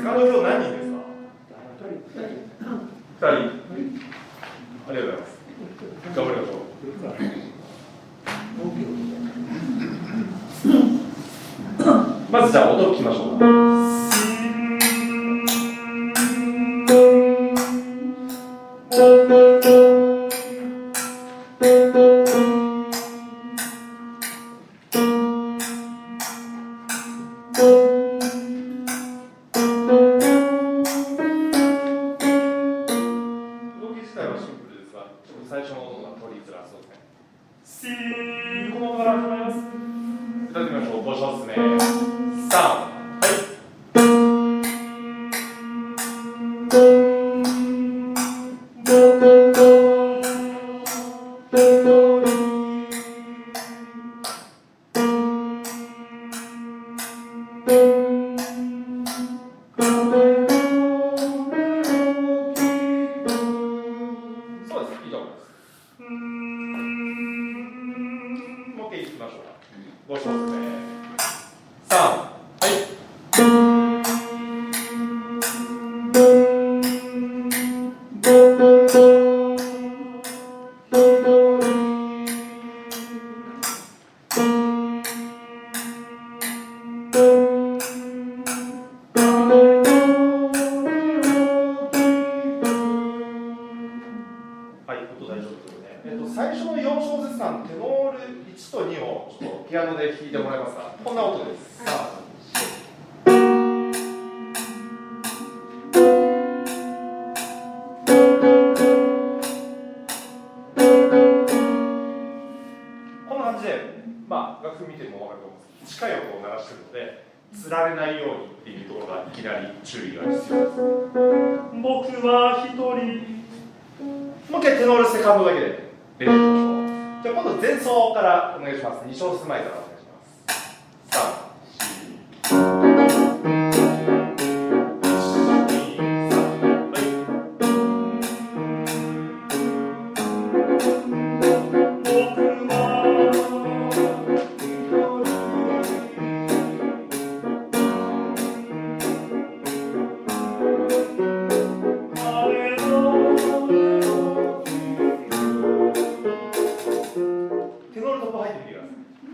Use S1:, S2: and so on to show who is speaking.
S1: セカンド今日何人ですか？2人。ありがとうございます。頑張りましょう。まずじゃあ音を聞きましょうか。最初の音が取りづらそうですね。この音から始まります。歌ってみましょう。ご一緒ですね。3、はい。そうです。いいと思います。もう一回いきましょうか。ご一緒ですね。3、はい。はい、音大丈夫ですよね。最初の4小節間、テノール1と2をちょっとピアノで弾いてもらえますか。こんな音です。さあ、こんな感じで、まあ、楽譜見ても分かると思うんですけど、近い音を鳴らしてるので、つられないようにっていうところがいきなり注意が必要です。僕は一人。もう一回テノールセカンドだけで練習しましょう。じゃあ今度前奏からお願いします。2小節前から。